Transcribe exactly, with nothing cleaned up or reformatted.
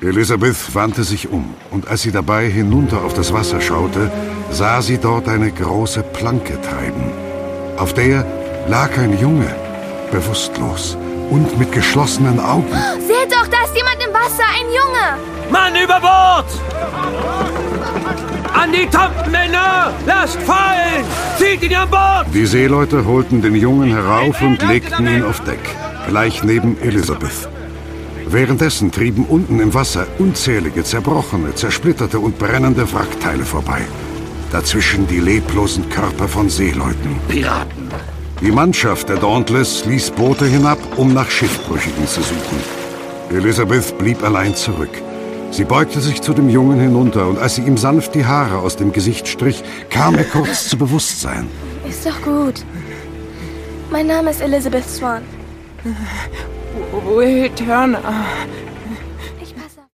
Elizabeth wandte sich um, und als sie dabei hinunter auf das Wasser schaute, sah sie dort eine große Planke treiben. Auf der lag ein Junge, bewusstlos und mit geschlossenen Augen. Seht doch, da ist jemand im Wasser, ein Junge! Mann über Bord! An die Tampenmänner! Lasst fallen! Zieht ihn an Bord! Die Seeleute holten den Jungen herauf und legten ihn auf Deck, gleich neben Elizabeth. Währenddessen trieben unten im Wasser unzählige zerbrochene, zersplitterte und brennende Wrackteile vorbei. Dazwischen die leblosen Körper von Seeleuten. Piraten! Die Mannschaft der Dauntless ließ Boote hinab, um nach Schiffbrüchigen zu suchen. Elizabeth blieb allein zurück. Sie beugte sich zu dem Jungen hinunter, und als sie ihm sanft die Haare aus dem Gesicht strich, kam er kurz zu Bewusstsein. Ist doch gut. Mein Name ist Elizabeth Swan. Will Turner.